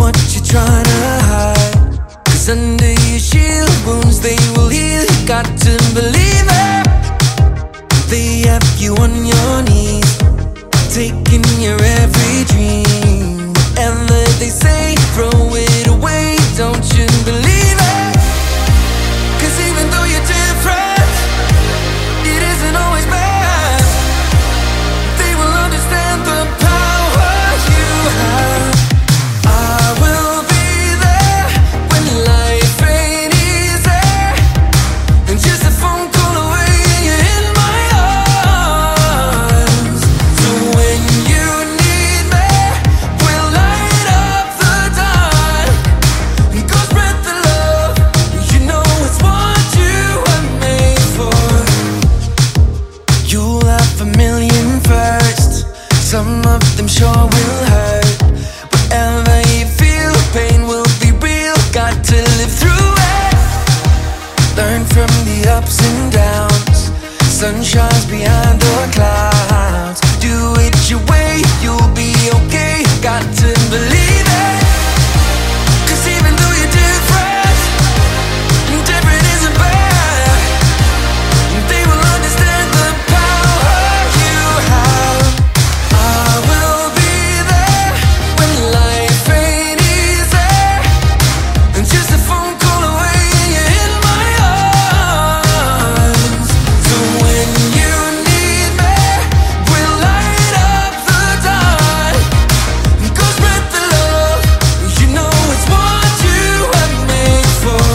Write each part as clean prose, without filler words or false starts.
what you're trying to hide. 'Cause under your shield, wounds they will heal. You got to believe it. They have you on your knees, taking your every dream. Whatever they say, throw it away. Don't you believe it? 'Cause even though you're different, it isn't always bad. They will understand the power you have. I will be there when life ain't easy, and just a phone call away, you're in my arms. So when you need me, we'll light up the dark and go spread the love. You know it's what you were made for. You'll have a million firsts, some of them sure will hurt. Whatever you feel, pain will be real. Got to live through it. Learn from the ups and downs. Sun shines behind the clouds. Do it your way, you'll be okay. Got to believe it. 'Cause even though you're different, different isn't bad. They will understand the power you have. I will be there when life ain't easy, and just a phone call away, you're in my arms. So when you need me, we'll light up the dark and go spread the love. You know it's what you were made for.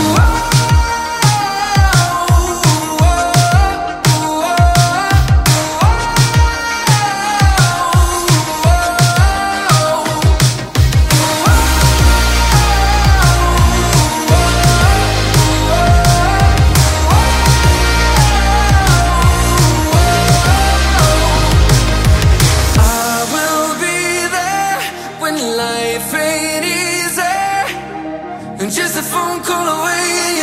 I will be there when life ain't easy, and just a phone call away.